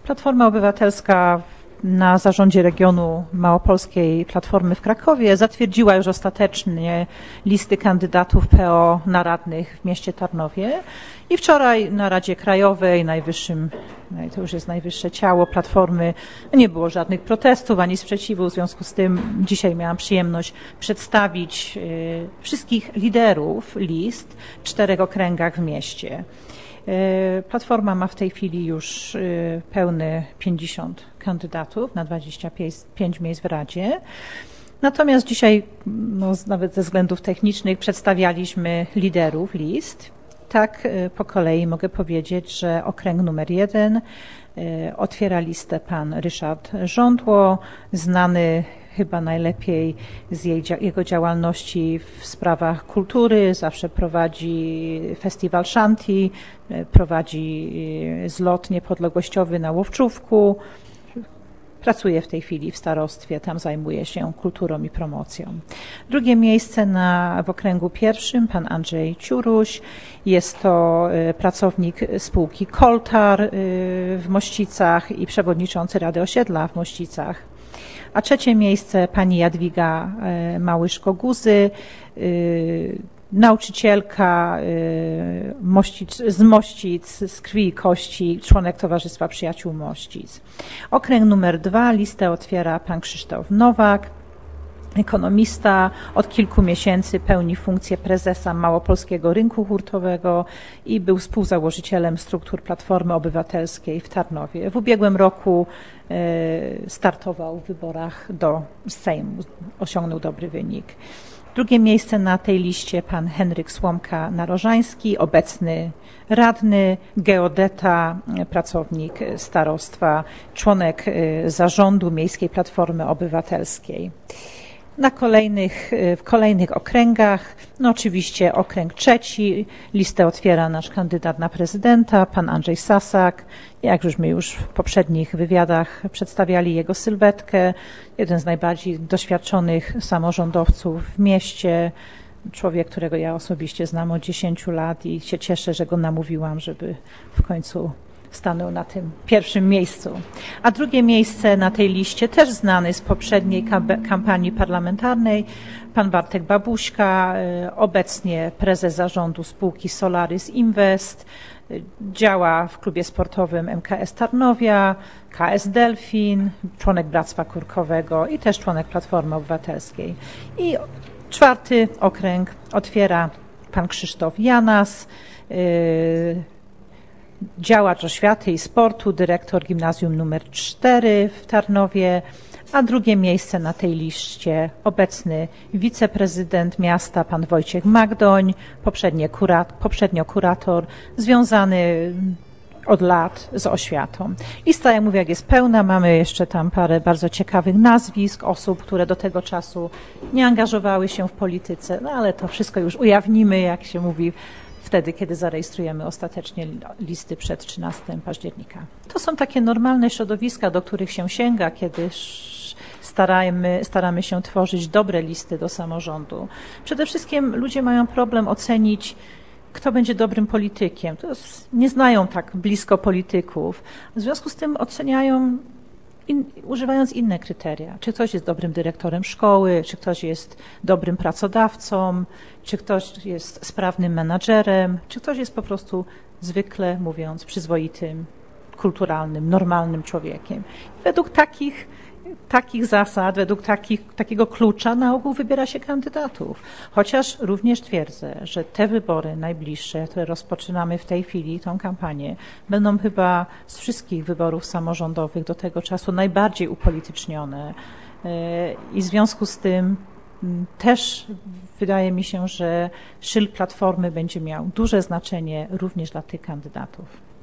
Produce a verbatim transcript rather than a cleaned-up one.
Platforma Obywatelska na zarządzie regionu małopolskiej Platformy w Krakowie zatwierdziła już ostatecznie listy kandydatów P O na radnych w mieście Tarnowie i wczoraj na Radzie Krajowej, najwyższym, to już jest najwyższe ciało Platformy, nie było żadnych protestów ani sprzeciwu, w związku z tym dzisiaj miałam przyjemność przedstawić wszystkich liderów list w czterech okręgach w mieście. Platforma ma w tej chwili już pełne pięćdziesiąt kandydatów na dwadzieścia pięć miejsc w Radzie. Natomiast dzisiaj, no, nawet ze względów technicznych, przedstawialiśmy liderów list. Tak po kolei mogę powiedzieć, że okręg numer jeden otwiera listę pan Ryszard Żądło, znany chyba najlepiej z jej, jego działalności w sprawach kultury. Zawsze prowadzi festiwal Shanti, prowadzi zlot niepodległościowy na Łowczówku. Pracuje w tej chwili w starostwie, tam zajmuje się kulturą i promocją. Drugie miejsce na, w okręgu pierwszym, pan Andrzej Ciuruś. Jest to pracownik spółki Koltar w Mościcach i przewodniczący Rady Osiedla w Mościcach. A trzecie miejsce pani Jadwiga Małyszko-Guzy, nauczycielka Mościc, z Mościc, z krwi i kości, członek Towarzystwa Przyjaciół Mościc. Okręg numer dwa, listę otwiera pan Krzysztof Nowak, ekonomista, od kilku miesięcy pełni funkcję prezesa Małopolskiego Rynku Hurtowego i był współzałożycielem struktur Platformy Obywatelskiej w Tarnowie. W ubiegłym roku startował w wyborach do Sejmu, osiągnął dobry wynik. Drugie miejsce na tej liście pan Henryk Słomka-Narożański, obecny radny, geodeta, pracownik starostwa, członek zarządu Miejskiej Platformy Obywatelskiej. Na kolejnych, w kolejnych okręgach, no oczywiście okręg trzeci, listę otwiera nasz kandydat na prezydenta, pan Andrzej Sasak. Jak już my już w poprzednich wywiadach przedstawiali jego sylwetkę, jeden z najbardziej doświadczonych samorządowców w mieście, człowiek, którego ja osobiście znam od dziesięciu lat i się cieszę, że go namówiłam, żeby w końcu stanął na tym pierwszym miejscu. A drugie miejsce na tej liście, też znany z poprzedniej kampanii parlamentarnej, pan Bartek Babuśka, obecnie prezes zarządu spółki Solaris Invest, działa w klubie sportowym M K S Tarnowia, K S Delfin, członek Bractwa Kurkowego i też członek Platformy Obywatelskiej. I czwarty okręg otwiera pan Krzysztof Janas, działacz oświaty i sportu, dyrektor gimnazjum numer cztery w Tarnowie, a drugie miejsce na tej liście obecny wiceprezydent miasta, pan Wojciech Magdoń, poprzednio, kurat, poprzednio kurator, związany od lat z oświatą. Lista, jak mówię, jak jest pełna, mamy jeszcze tam parę bardzo ciekawych nazwisk osób, które do tego czasu nie angażowały się w polityce, no ale to wszystko już ujawnimy, jak się mówi, wtedy, kiedy zarejestrujemy ostatecznie listy przed trzynastego października. To są takie normalne środowiska, do których się sięga, kiedy staramy, staramy się tworzyć dobre listy do samorządu. Przede wszystkim ludzie mają problem ocenić, kto będzie dobrym politykiem. To jest, nie znają tak blisko polityków. W związku z tym oceniają In, używając inne kryteria. Czy ktoś jest dobrym dyrektorem szkoły, czy ktoś jest dobrym pracodawcą, czy ktoś jest sprawnym menadżerem, czy ktoś jest po prostu zwykle mówiąc przyzwoitym, kulturalnym, normalnym człowiekiem. Według takich, takich zasad, według takich, takiego klucza na ogół wybiera się kandydatów. Chociaż również twierdzę, że te wybory najbliższe, które rozpoczynamy w tej chwili, tą kampanię, będą chyba z wszystkich wyborów samorządowych do tego czasu najbardziej upolitycznione. I w związku z tym też wydaje mi się, że szyld Platformy będzie miał duże znaczenie również dla tych kandydatów.